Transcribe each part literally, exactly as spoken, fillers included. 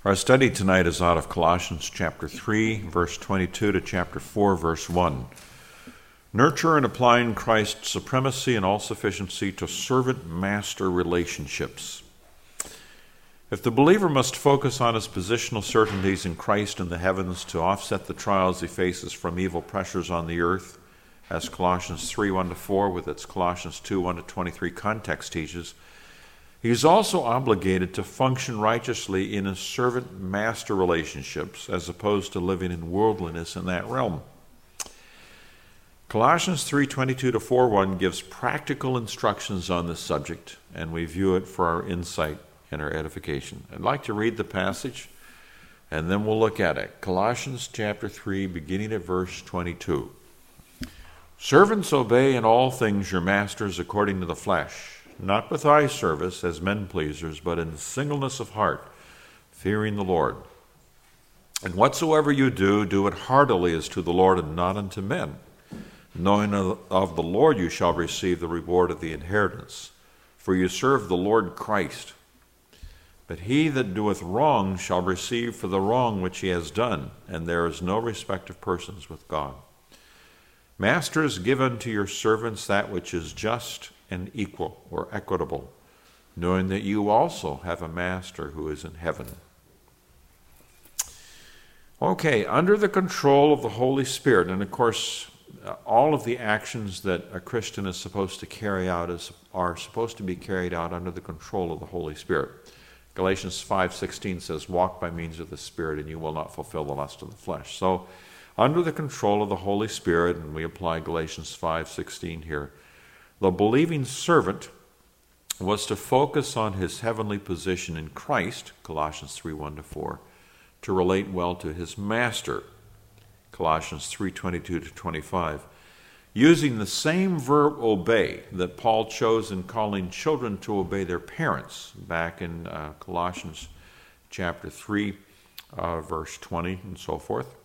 Our study tonight is out of Colossians chapter three, verse twenty-two to chapter four, verse one. Nurture and applying Christ's supremacy and all-sufficiency to servant-master relationships. If the believer must focus on his positional certainties in Christ in the heavens to offset the trials he faces from evil pressures on the earth, as Colossians three, one to four with its Colossians two, one to twenty-three context teaches, he is also obligated to function righteously in his servant-master relationships as opposed to living in worldliness in that realm. Colossians three, twenty-two to four, one gives practical instructions on this subject, and we view it for our insight and our edification. I'd like to read the passage, and then we'll look at it. Colossians chapter three, beginning at verse twenty-two. Servants, obey in all things your masters according to the flesh, not with eye service as men pleasers, but in singleness of heart, fearing the Lord. And whatsoever you do, do it heartily as to the Lord and not unto men, knowing of the Lord you shall receive the reward of the inheritance. For you serve the Lord Christ. But he that doeth wrong shall receive for the wrong which he has done, and there is no respect of persons with God. Masters, give unto your servants that which is just and equal or equitable, knowing that you also have a master who is in heaven. Okay, under the control of the Holy Spirit, and of course, all of the actions that a Christian is supposed to carry out is, are supposed to be carried out under the control of the Holy Spirit. Galatians five sixteen says, walk by means of the Spirit, and you will not fulfill the lust of the flesh. So, under the control of the Holy Spirit, and we apply Galatians five sixteen here, the believing servant was to focus on his heavenly position in Christ, Colossians three, one to four, to relate well to his master, Colossians three, twenty-two to twenty-five, using the same verb obey that Paul chose in calling children to obey their parents back in uh, Colossians chapter three, uh, verse twenty and so forth.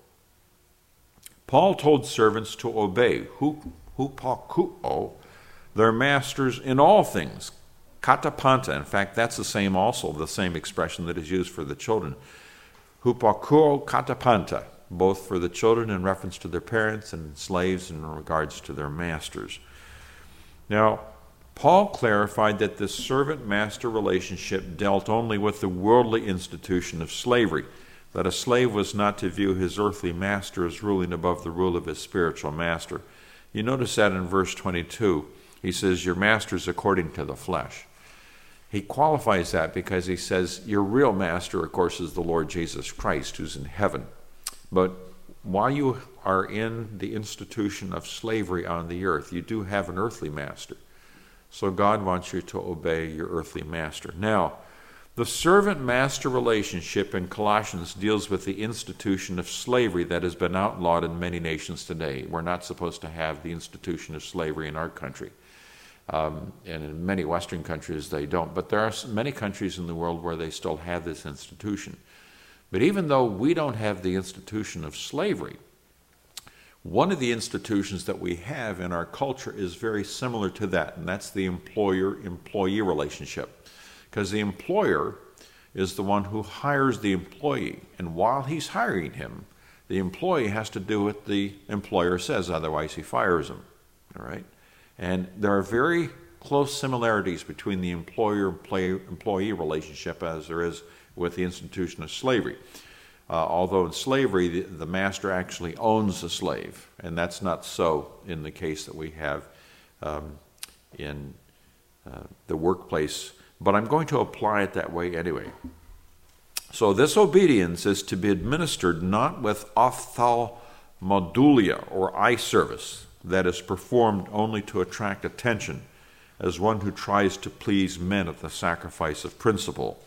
Paul told servants to obey hupakuo, their masters in all things, katapanta. In fact, that's the same also, the same expression that is used for the children. Hupakuo katapanta, both for the children in reference to their parents and slaves in regards to their masters. Now, Paul clarified that this servant-master relationship dealt only with the worldly institution of slavery, that a slave was not to view his earthly master as ruling above the rule of his spiritual master. You notice that in verse twenty-two. He says, your masters according to the flesh. He qualifies that because he says, your real master, of course, is the Lord Jesus Christ, who's in heaven. But while you are in the institution of slavery on the earth, you do have an earthly master. So God wants you to obey your earthly master. Now, the servant-master relationship in Colossians deals with the institution of slavery that has been outlawed in many nations today. We're not supposed to have the institution of slavery in our country. Um, and in many Western countries they don't. But there are many countries in the world where they still have this institution. But even though we don't have the institution of slavery, one of the institutions that we have in our culture is very similar to that, and that's the employer-employee relationship. Because the employer is the one who hires the employee, and while he's hiring him, the employee has to do what the employer says, otherwise he fires him. All right? And there are very close similarities between the employer-employee relationship as there is with the institution of slavery. Uh, although in slavery, the, the master actually owns the slave, and that's not so in the case that we have um, in uh, the workplace. But I'm going to apply it that way anyway. So this obedience is to be administered not with ophthalmodulia or eye service that is performed only to attract attention as one who tries to please men at the sacrifice of principle,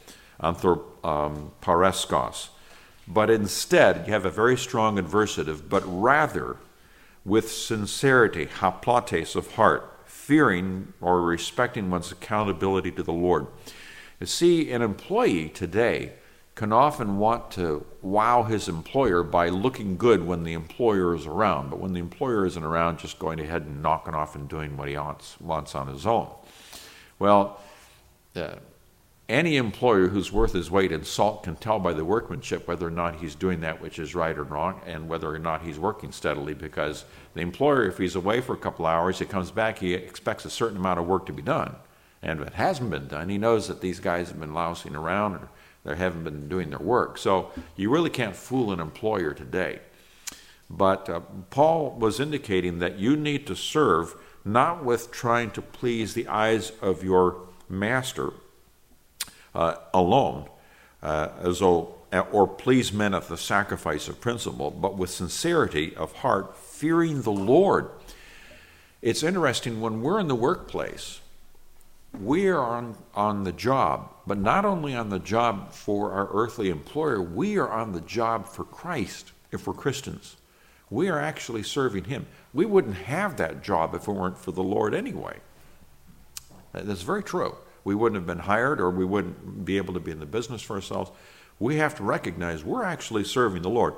anthropareskos. But instead, you have a very strong adversative, but rather with sincerity, haplates of heart, fearing or respecting one's accountability to the Lord. You see, an employee today can often want to wow his employer by looking good when the employer is around, but when the employer isn't around, just going ahead and knocking off and doing what he wants, wants on his own. Well, uh, any employer who's worth his weight in salt can tell by the workmanship whether or not he's doing that which is right or wrong, and whether or not he's working steadily, because the employer, if he's away for a couple hours, he comes back, he expects a certain amount of work to be done. And if it hasn't been done, he knows that these guys have been lousing around or they haven't been doing their work. So you really can't fool an employer today. But uh, Paul was indicating that you need to serve not with trying to please the eyes of your master uh, alone, uh, as though, or please men at the sacrifice of principle, but with sincerity of heart, fearing the Lord. It's interesting, when we're in the workplace, we are on, on the job, but not only on the job for our earthly employer, we are on the job for Christ if we're Christians. We are actually serving him. We wouldn't have that job if it weren't for the Lord anyway. That's very true. We wouldn't have been hired, or we wouldn't be able to be in the business for ourselves. We have to recognize we're actually serving the Lord.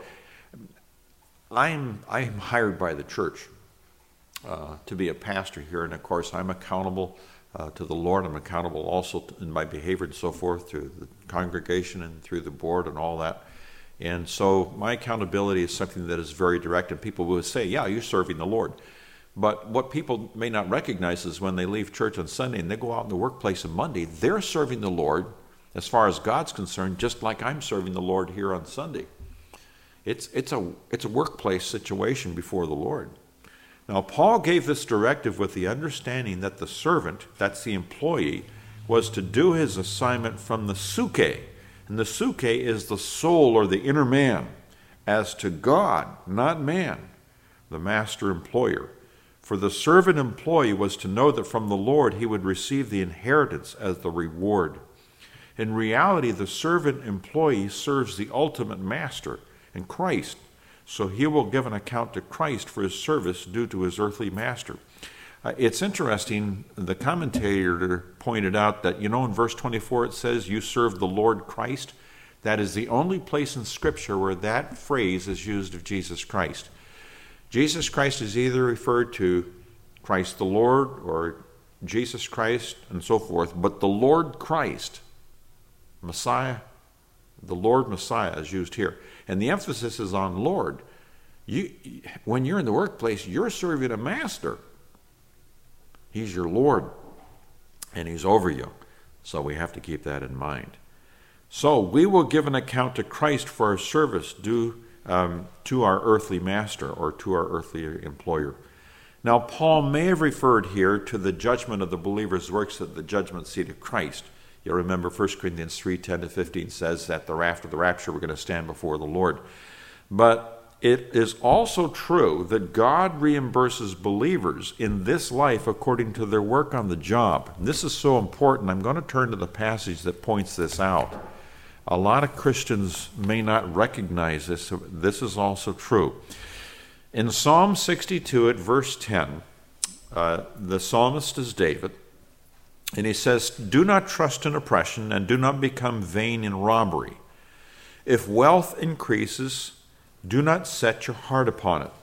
I'm, I'm hired by the church uh, to be a pastor here, and of course I'm accountable uh, to the Lord. I'm accountable also to, in my behavior and so forth, to the congregation and through the board and all that. And so my accountability is something that is very direct, and people will say, yeah, you're serving the Lord. But what people may not recognize is when they leave church on Sunday and they go out in the workplace on Monday, they're serving the Lord as far as God's concerned, just like I'm serving the Lord here on Sunday. It's, it's, a, it's a workplace situation before the Lord. Now, Paul gave this directive with the understanding that the servant, that's the employee, was to do his assignment from the psuche. And the psuche is the soul or the inner man, as to God, not man, the master employer. For the servant employee was to know that from the Lord he would receive the inheritance as the reward. In reality, the servant employee serves the ultimate master in Christ, so he will give an account to Christ for his service due to his earthly master. Uh, it's interesting, the commentator pointed out that, you know, in verse twenty-four it says, you serve the Lord Christ. That is the only place in Scripture where that phrase is used of Jesus Christ. Jesus Christ is either referred to Christ the Lord or Jesus Christ and so forth, but the Lord Christ, Messiah, the Lord Messiah is used here. And the emphasis is on Lord. You, when you're in the workplace, you're serving a master. He's your Lord, and he's over you. So we have to keep that in mind. So we will give an account to Christ for our service due um, to our earthly master or to our earthly employer. Now, Paul may have referred here to the judgment of the believer's works at the judgment seat of Christ. You'll remember First Corinthians three, ten to fifteen says that the after the rapture we're going to stand before the Lord. But it is also true that God reimburses believers in this life according to their work on the job. And this is so important. I'm going to turn to the passage that points this out. A lot of Christians may not recognize this. This is also true. In Psalm sixty-two at verse ten, uh, the psalmist is David. And he says, do not trust in oppression and do not become vain in robbery. If wealth increases, do not set your heart upon it.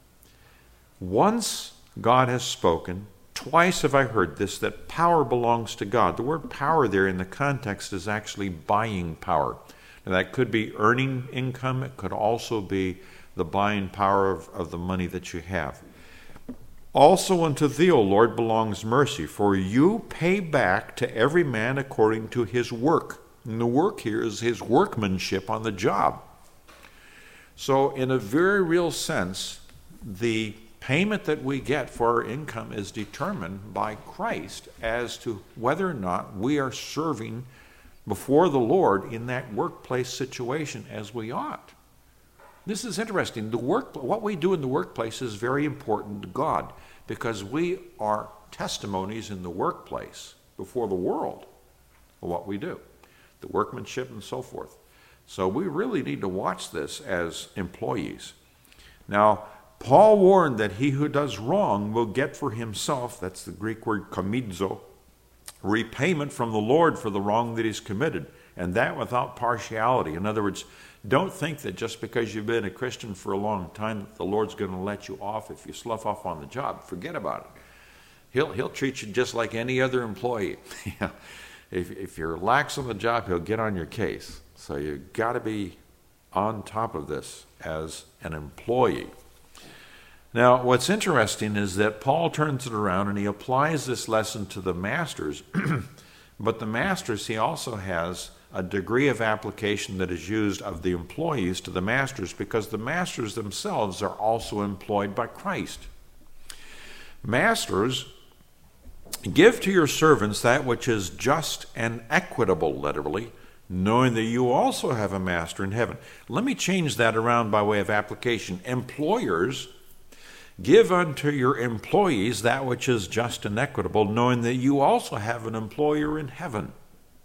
Once God has spoken, twice have I heard this, that power belongs to God. The word power there in the context is actually buying power. Now that could be earning income. It could also be the buying power of, of the money that you have. Also unto thee, O Lord, belongs mercy, for you pay back to every man according to his work. And the work here is his workmanship on the job. So in a very real sense, the payment that we get for our income is determined by Christ as to whether or not we are serving before the Lord in that workplace situation as we ought. This is interesting. The work, what we do in the workplace is very important to God because we are testimonies in the workplace before the world of what we do, the workmanship and so forth. So we really need to watch this as employees. Now, Paul warned that he who does wrong will get for himself, that's the Greek word komidzo, repayment from the Lord for the wrong that he's committed, and that without partiality. In other words, don't think that just because you've been a Christian for a long time that the Lord's going to let you off if you slough off on the job. Forget about it. He'll, he'll treat you just like any other employee. if, if you're lax on the job, he'll get on your case. So you've got to be on top of this as an employee. Now, what's interesting is that Paul turns it around and he applies this lesson to the masters, but the masters, he also has a degree of application that is used of the employees to the masters, because the masters themselves are also employed by Christ. Masters, give to your servants that which is just and equitable, literally, knowing that you also have a master in heaven. Let me change that around by way of application. Employers, give unto your employees that which is just and equitable, knowing that you also have an employer in heaven.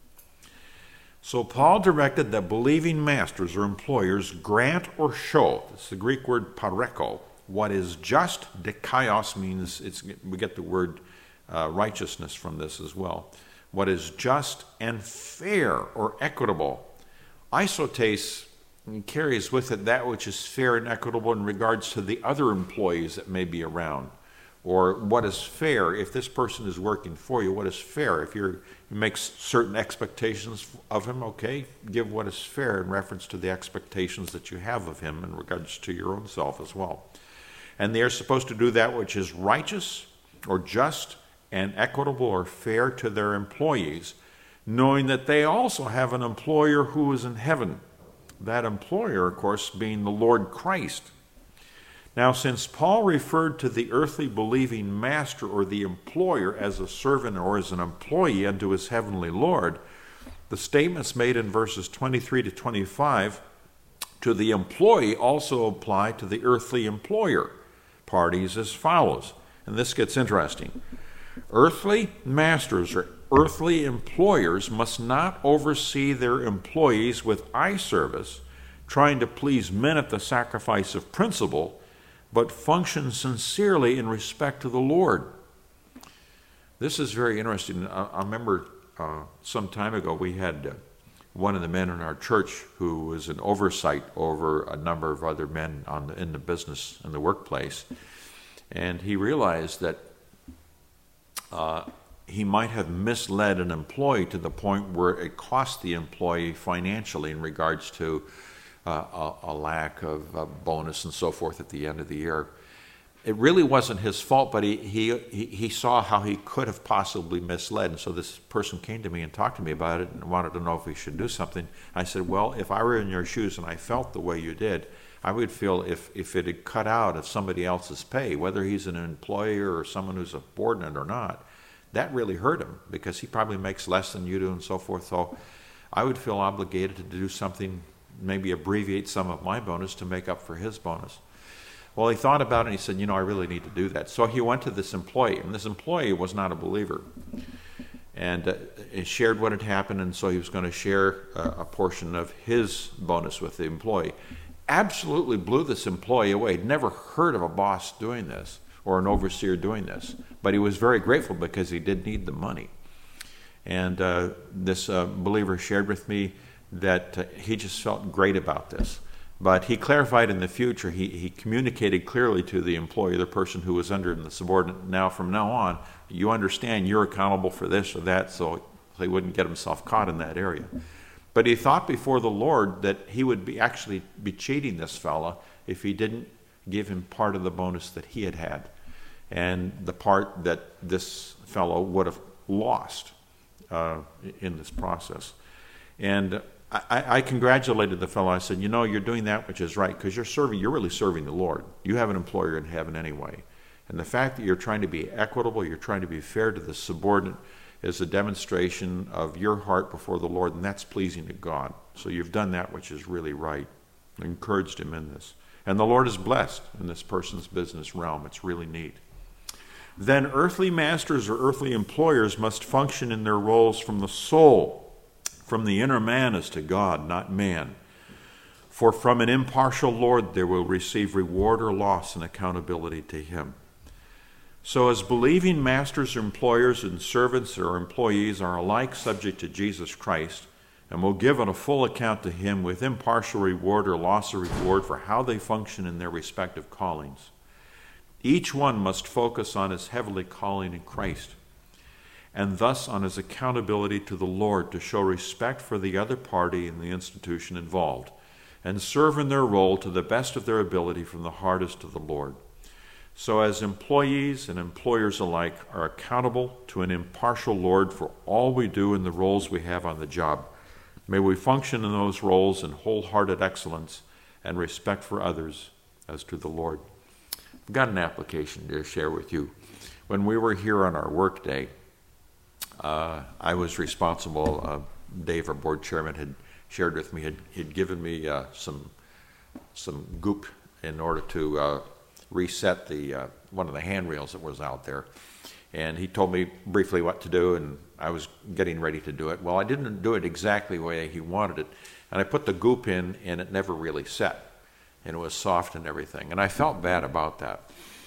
So Paul directed that believing masters or employers grant or show, it's the Greek word pareko, what is just. Dikaios means, it's, we get the word uh, righteousness from this as well. What is just and fair or equitable. Isotes carries with it that which is fair and equitable in regards to the other employees that may be around. Or what is fair if this person is working for you, what is fair? If you're, you make certain expectations of him, okay, give what is fair in reference to the expectations that you have of him in regards to your own self as well. And they are supposed to do that which is righteous or just and equitable or fair to their employees, knowing that they also have an employer who is in heaven. That employer, of course, being the Lord Christ. Now, since Paul referred to the earthly believing master or the employer as a servant or as an employee unto his heavenly Lord, the statements made in verses twenty-three to twenty-five to the employee also apply to the earthly employer parties as follows. And this gets interesting. Earthly masters or earthly employers must not oversee their employees with eye service, trying to please men at the sacrifice of principle, but function sincerely in respect to the Lord. This is very interesting. I, I remember uh, some time ago we had uh, one of the men in our church who was an oversight over a number of other men on the, in the business, in the workplace, and he realized that uh, he might have misled an employee to the point where it cost the employee financially in regards to uh, a, a lack of uh, bonus and so forth at the end of the year. It really wasn't his fault, but he, he, he saw how he could have possibly misled. And so this person came to me and talked to me about it and wanted to know if we should do something. I said, well, if I were in your shoes and I felt the way you did, I would feel if, if it had cut out of somebody else's pay, whether he's an employer or someone who's a subordinate or not, that really hurt him because he probably makes less than you do and so forth. So I would feel obligated to do something, maybe abbreviate some of my bonus to make up for his bonus. Well, he thought about it and he said, you know, I really need to do that. So he went to this employee, and this employee was not a believer. And uh, he shared what had happened, and so he was going to share uh, a portion of his bonus with the employee. Absolutely blew this employee away. He'd never heard of a boss doing this or an overseer doing this. But he was very grateful because he did need the money. And uh, this uh, believer shared with me that uh, he just felt great about this. But he clarified in the future, he, he communicated clearly to the employee, the person who was under him, the subordinate, now from now on, you understand you're accountable for this or that, so he wouldn't get himself caught in that area. But he thought before the Lord that he would be actually be cheating this fella if he didn't give him part of the bonus that he had had, and the part that this fellow would have lost uh, in this process. And I, I congratulated the fellow. I said, you know, you're doing that which is right because you're serving, you're really serving the Lord. You have an employer in heaven anyway. And the fact that you're trying to be equitable, you're trying to be fair to the subordinate is a demonstration of your heart before the Lord, and that's pleasing to God. So you've done that which is really right. I encouraged him in this. And the Lord is blessed in this person's business realm. It's really neat. Then earthly masters or earthly employers must function in their roles from the soul, from the inner man as to God, not man. For from an impartial Lord they will receive reward or loss and accountability to him. So as believing masters or employers and servants or employees are alike subject to Jesus Christ and will give a full account to him with impartial reward or loss of reward for how they function in their respective callings, each one must focus on his heavenly calling in Christ. and thus on his accountability to the Lord to show respect for the other party and the institution involved, and serve in their role to the best of their ability from the heart as to the Lord. So as employees and employers alike are accountable to an impartial Lord for all we do in the roles we have on the job, may we function in those roles in wholehearted excellence and respect for others as to the Lord. I've got an application to share with you. When we were here on our work day, uh, I was responsible, uh, Dave, our board chairman, had shared with me, had he'd given me uh, some some goop in order to uh, reset the uh, one of the handrails that was out there. And he told me briefly what to do, and I was getting ready to do it. Well, I didn't do it exactly the way he wanted it, and I put the goop in, and it never really set, and it was soft and everything. And I felt bad about that.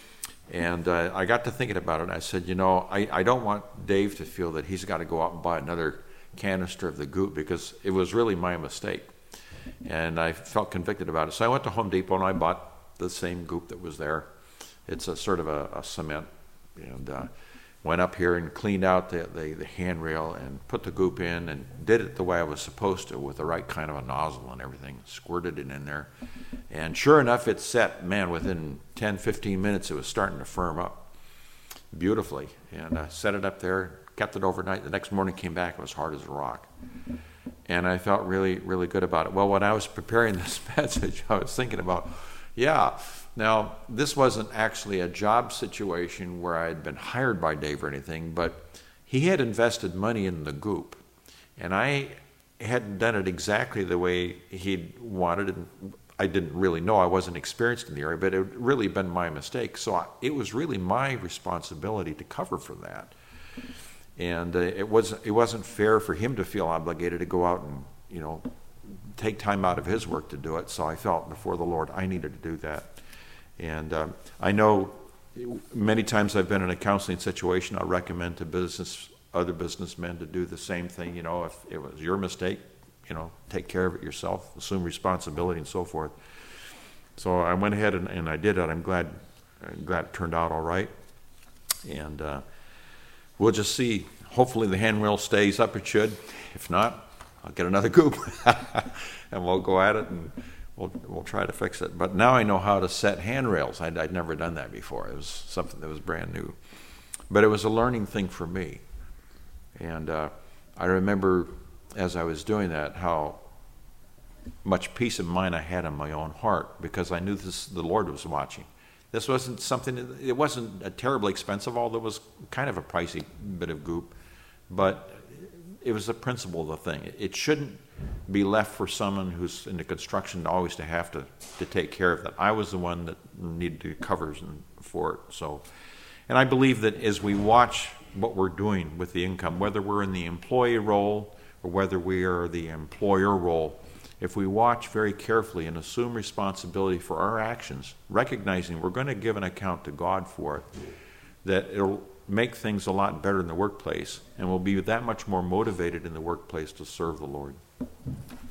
And uh, I got to thinking about it, and I said, you know, I, I don't want Dave to feel that he's got to go out and buy another canister of the goop, because it was really my mistake. And I felt convicted about it. So I went to Home Depot, and I bought the same goop that was there. It's a sort of a, a cement, and uh, went up here and cleaned out the, the, the handrail and put the goop in and did it the way I was supposed to with the right kind of a nozzle and everything, squirted it in there. And sure enough, it set. Man, within ten, fifteen minutes, it was starting to firm up beautifully. And I set it up there, kept it overnight. The next morning came back, it was hard as a rock. And I felt really, really good about it. Well, when I was preparing this message, I was thinking about, yeah, now this wasn't actually a job situation where I had been hired by Dave or anything, but he had invested money in the goop. And I hadn't done it exactly the way he'd wanted. And I didn't really know. I wasn't experienced in the area, but it had really been my mistake. So I, it was really my responsibility to cover for that. And uh, it was it wasn't fair for him to feel obligated to go out and, you know, take time out of his work to do it. So I felt before the Lord I needed to do that. And um, I know many times I've been in a counseling situation. I recommend to business other businessmen to do the same thing. You know, if it was your mistake, you know, take care of it yourself, assume responsibility, and so forth. So I went ahead and, and I did it. I'm glad, I'm glad it turned out all right. And uh, we'll just see. Hopefully the handrail stays up. It should. If not, I'll get another goop, and we'll go at it, and we'll we'll try to fix it. But now I know how to set handrails. I'd, I'd never done that before. It was something that was brand new. But it was a learning thing for me. And uh, I remember as I was doing that, how much peace of mind I had in my own heart, because I knew this, the Lord was watching. This wasn't something, it wasn't a terribly expensive, although it was kind of a pricey bit of goop, but it was the principle of the thing. It shouldn't be left for someone who's in the construction always to have to, to take care of that. I was the one that needed to cover for it. So, and I believe that as we watch what we're doing with the income, whether we're in the employee role or whether we are the employer role, if we watch very carefully and assume responsibility for our actions, recognizing we're going to give an account to God for it, that it'll make things a lot better in the workplace, and we'll be that much more motivated in the workplace to serve the Lord.